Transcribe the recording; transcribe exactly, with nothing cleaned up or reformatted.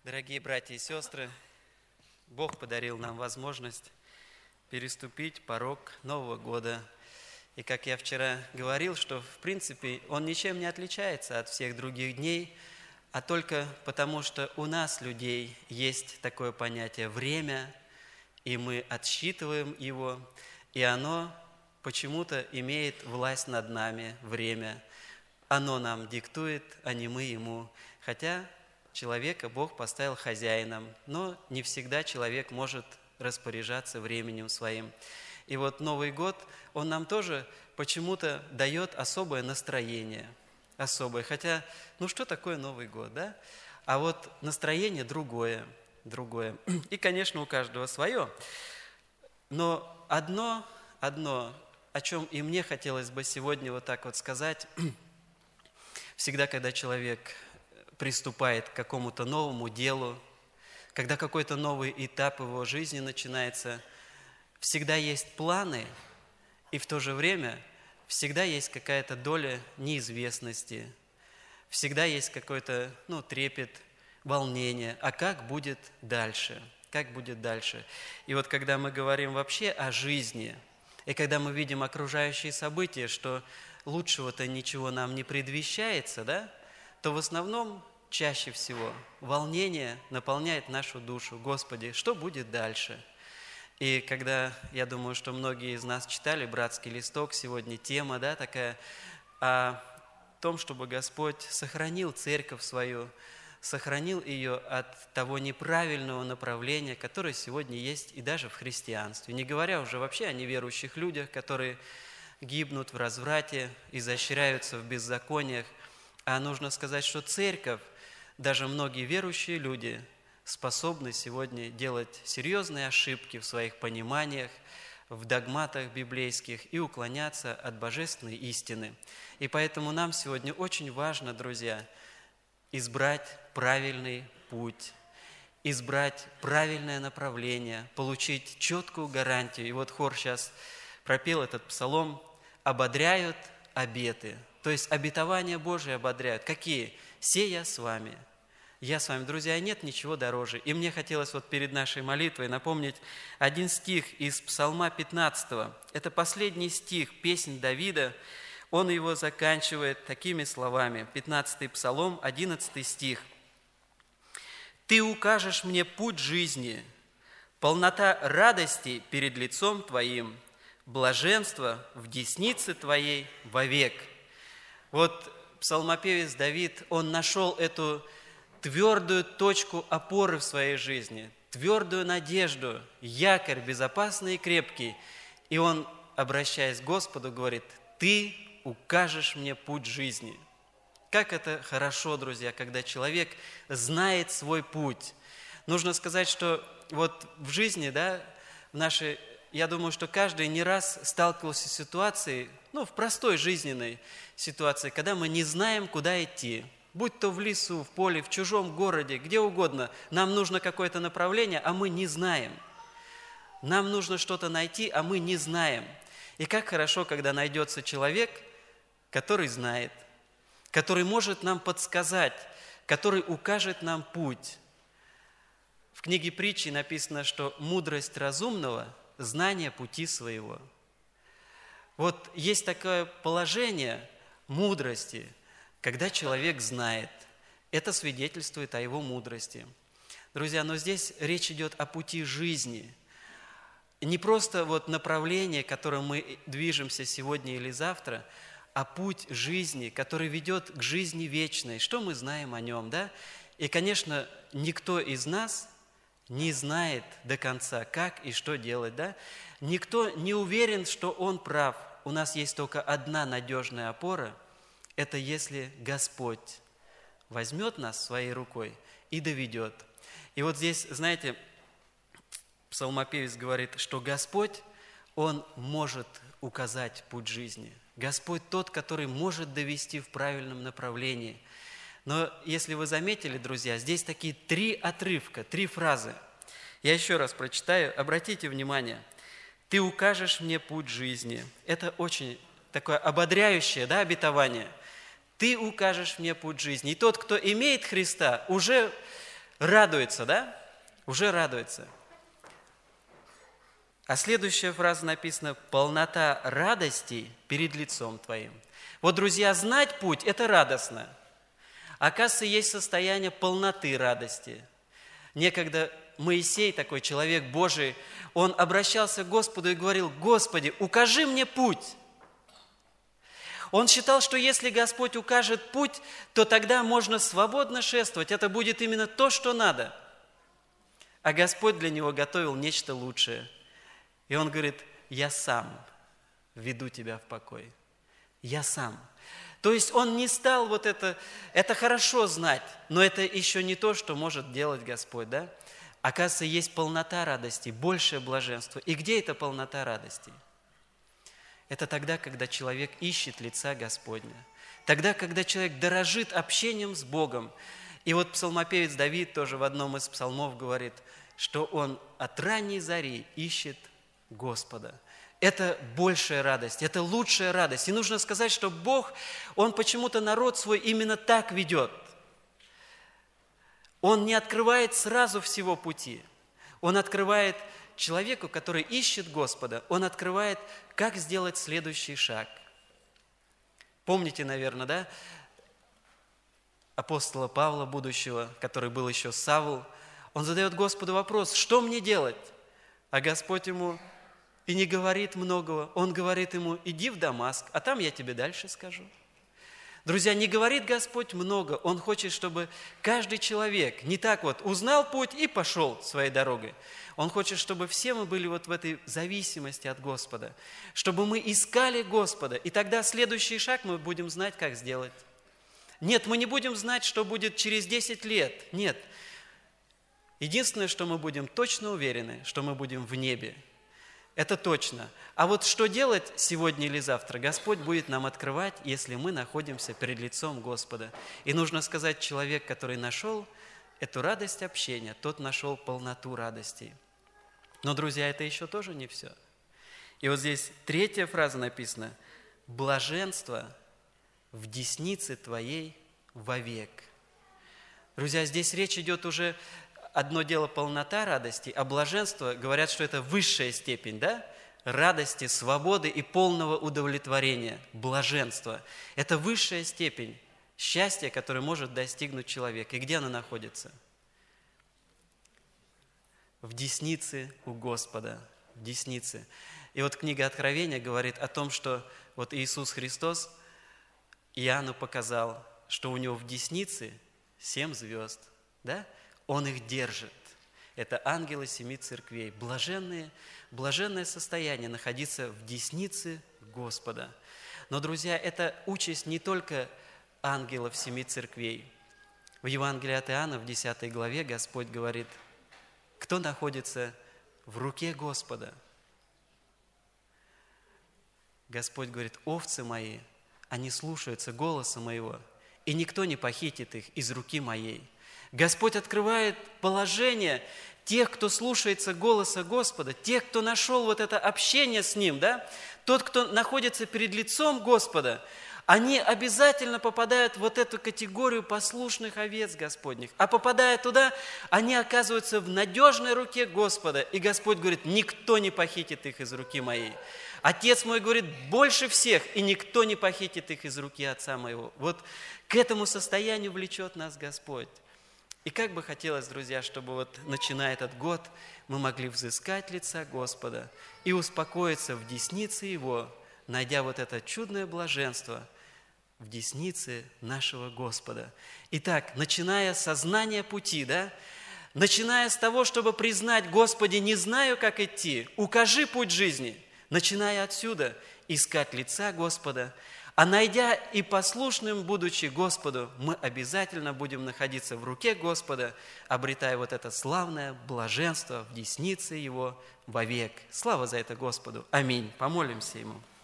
Дорогие братья и сестры, Бог подарил нам возможность переступить порог Нового года. И как я вчера говорил, что в принципе он ничем не отличается от всех других дней, а только потому, что у нас, людей, есть такое понятие «время», и мы отсчитываем его, и оно почему-то имеет власть над нами, время. Оно нам диктует, а не мы ему. Хотя человека Бог поставил хозяином, но не всегда человек может распоряжаться временем своим. И вот Новый год, он нам тоже почему-то дает особое настроение, особое. Хотя, ну что такое Новый год, да? А вот настроение другое, другое. И, конечно, у каждого свое. Но одно, одно, о чем и мне хотелось бы сегодня вот так вот сказать, всегда, когда человек приступает к какому-то новому делу, когда какой-то новый этап его жизни начинается, всегда есть планы, и в то же время всегда есть какая-то доля неизвестности, всегда есть какой-то, ну, трепет, волнение. А как будет дальше? Как будет дальше? И вот когда мы говорим вообще о жизни, и когда мы видим окружающие события, что лучшего-то ничего нам не предвещается, да, то в основном, чаще всего, волнение наполняет нашу душу. Господи, что будет дальше? И когда, я думаю, что многие из нас читали «Братский листок», сегодня тема, да, такая, о том, чтобы Господь сохранил церковь свою, сохранил ее от того неправильного направления, которое сегодня есть и даже в христианстве. Не говоря уже вообще о неверующих людях, которые гибнут в разврате, изощряются в беззакониях. А нужно сказать, что церковь, даже многие верующие люди способны сегодня делать серьезные ошибки в своих пониманиях, в догматах библейских и уклоняться от божественной истины. И поэтому нам сегодня очень важно, друзья, избрать правильный путь, избрать правильное направление, получить четкую гарантию. И вот хор сейчас пропел этот псалом: «Ободряют обеты». То есть обетования Божии ободряют. Какие? «Се я с вами». Я с вами, друзья, нет ничего дороже. И мне хотелось вот перед нашей молитвой напомнить один стих из Псалма пятнадцатого. Это последний стих, песнь Давида. Он его заканчивает такими словами. пятнадцатый Псалом, одиннадцатый стих. «Ты укажешь мне путь жизни, полнота радости перед лицом Твоим, блаженство в деснице Твоей вовек». Вот псалмопевец Давид, он нашел эту твердую точку опоры в своей жизни, твердую надежду, якорь безопасный и крепкий. И он, обращаясь к Господу, говорит: «Ты укажешь мне путь жизни». Как это хорошо, друзья, когда человек знает свой путь. Нужно сказать, что вот в жизни, да, в нашей, я думаю, что каждый не раз сталкивался с ситуацией, ну, в простой жизненной ситуации, когда мы не знаем, куда идти. Будь то в лесу, в поле, в чужом городе, где угодно. Нам нужно какое-то направление, а мы не знаем. Нам нужно что-то найти, а мы не знаем. И как хорошо, когда найдется человек, который знает, который может нам подсказать, который укажет нам путь. В книге притчи написано, что мудрость разумного – знание пути своего. Вот есть такое положение мудрости, когда человек знает. Это свидетельствует о его мудрости. Друзья, но здесь речь идет о пути жизни. Не просто вот направление, которым мы движемся сегодня или завтра, а путь жизни, который ведет к жизни вечной. Что мы знаем о нем, да? И, конечно, никто из нас не знает до конца, как и что делать, да? Никто не уверен, что он прав. У нас есть только одна надежная опора – это если Господь возьмет нас своей рукой и доведет. И вот здесь, знаете, псалмопевец говорит, что Господь, Он может указать путь жизни. Господь тот, который может довести в правильном направлении. Но если вы заметили, друзья, здесь такие три отрывка, три фразы. Я еще раз прочитаю, обратите внимание. «Ты укажешь мне путь жизни». Это очень такое ободряющее, да, обетование. «Ты укажешь мне путь жизни». И тот, кто имеет Христа, уже радуется, да? Уже радуется. А следующая фраза написана: полнота радости перед лицом Твоим. Вот, друзья, знать путь – это радостно. Оказывается, есть состояние полноты радости. Некогда Моисей, такой человек Божий, он обращался к Господу и говорил: Господи, укажи мне путь. Он считал, что если Господь укажет путь, то тогда можно свободно шествовать. Это будет именно то, что надо. А Господь для него готовил нечто лучшее. И он говорит: я сам веду тебя в покой. Я сам. То есть он не стал вот это, это хорошо знать, но это еще не то, что может делать Господь, да? Оказывается, есть полнота радости, большее блаженство. И где эта полнота радости? Это тогда, когда человек ищет лица Господня. Тогда, когда человек дорожит общением с Богом. И вот псалмопевец Давид тоже в одном из псалмов говорит, что он от ранней зари ищет Господа. Это большая радость, это лучшая радость. И нужно сказать, что Бог, Он почему-то народ свой именно так ведет. Он не открывает сразу всего пути. Он открывает человеку, который ищет Господа, Он открывает, как сделать следующий шаг. Помните, наверное, да, апостола Павла, будущего, который был еще Савл, он задает Господу вопрос: что мне делать? А Господь ему и не говорит многого. Он говорит ему: иди в Дамаск, а там я тебе дальше скажу. Друзья, не говорит Господь много. Он хочет, чтобы каждый человек не так вот узнал путь и пошел своей дорогой. Он хочет, чтобы все мы были вот в этой зависимости от Господа, чтобы мы искали Господа, и тогда следующий шаг мы будем знать, как сделать. Нет, мы не будем знать, что будет через десять лет. Нет. Единственное, что мы будем точно уверены, что мы будем в небе. Это точно. А вот что делать сегодня или завтра, Господь будет нам открывать, если мы находимся перед лицом Господа. И нужно сказать, человек, который нашел эту радость общения, тот нашел полноту радостей. Но, друзья, это еще тоже не все. И вот здесь третья фраза написана: «Блаженство в деснице Твоей вовек». Друзья, здесь речь идет уже... Одно дело полнота радости, а блаженство, говорят, что это высшая степень, да? Радости, свободы и полного удовлетворения, блаженство. Это высшая степень счастья, которое может достигнуть человек. И где оно находится? В деснице у Господа, в деснице. И вот книга Откровения говорит о том, что вот Иисус Христос Иоанну показал, что у него в деснице семь звезд, да? Он их держит. Это ангелы семи церквей. Блаженные, блаженное состояние находиться в деснице Господа. Но, друзья, это участь не только ангелов семи церквей. В Евангелии от Иоанна, в десятой главе, Господь говорит: кто находится в руке Господа? Господь говорит: овцы мои, они слушаются голоса моего, и никто не похитит их из руки моей. Господь открывает положение тех, кто слушается голоса Господа, тех, кто нашел вот это общение с Ним, да? Тот, кто находится перед лицом Господа, они обязательно попадают в вот эту категорию послушных овец Господних. А попадая туда, они оказываются в надежной руке Господа. И Господь говорит: никто не похитит их из руки моей. Отец мой говорит: больше всех, и никто не похитит их из руки Отца моего. Вот к этому состоянию влечет нас Господь. И как бы хотелось, друзья, чтобы вот, начиная этот год, мы могли взыскать лица Господа и успокоиться в деснице Его, найдя вот это чудное блаженство в деснице нашего Господа. Итак, начиная с сознания пути, да, начиная с того, чтобы признать: Господи, не знаю, как идти, укажи путь жизни, начиная отсюда искать лица Господа, а найдя и послушным, будучи Господу, мы обязательно будем находиться в руке Господа, обретая вот это славное блаженство в деснице Его вовек. Слава за это Господу. Аминь. Помолимся Ему.